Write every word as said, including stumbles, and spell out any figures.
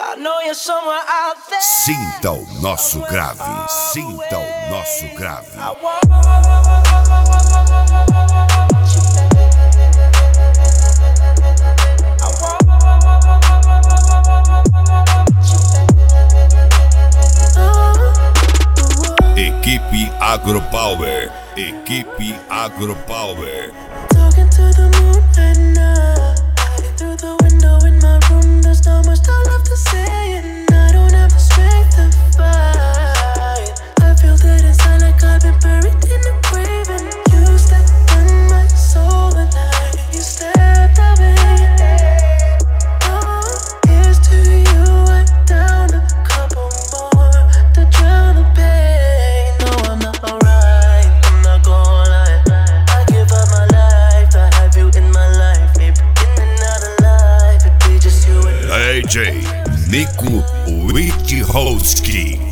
Sinta o nosso grave, sinta o nosso grave. Equipe Agropower, Equipe Agropower. Talking to the moon at night. Through the window in my room, there's not much I love to say, and I don't have the strength to fight. I feel that inside like I've been buried in a grave, and you stepped on my soul the night you stepped away. Oh, here's to you, I down a couple more to drown the pain. No, I'm not alright, I'm not gonna lie. I give up my life to have you in my life. Maybe in another life, it'd be just you and me. D J Nico Witchowski.